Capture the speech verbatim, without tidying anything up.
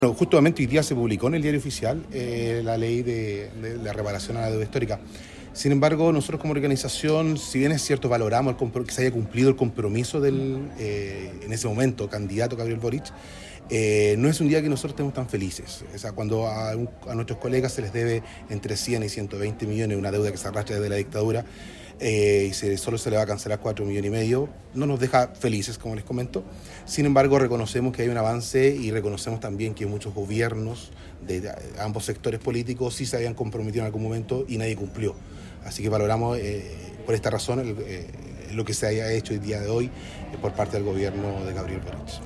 Bueno, justamente hoy día se publicó en el Diario Oficial eh, la ley de, de la reparación a la deuda histórica. Sin embargo, nosotros como organización, si bien es cierto, valoramos el que se haya cumplido el compromiso del, eh, en ese momento, candidato Gabriel Boric, eh, no es un día que nosotros estemos tan felices. O sea, cuando a, un, a nuestros colegas se les debe entre cien y ciento veinte millones, una deuda que se arrastra desde la dictadura, eh, y se, solo se le va a cancelar cuatro millones y medio, no nos deja felices, como les comento. Sin embargo, reconocemos que hay un avance y reconocemos también que muchos gobiernos de, de ambos sectores políticos sí se habían comprometido en algún momento y nadie cumplió. Así que valoramos eh, por esta razón el, eh, lo que se haya hecho el día de hoy eh, por parte del gobierno de Gabriel Boric.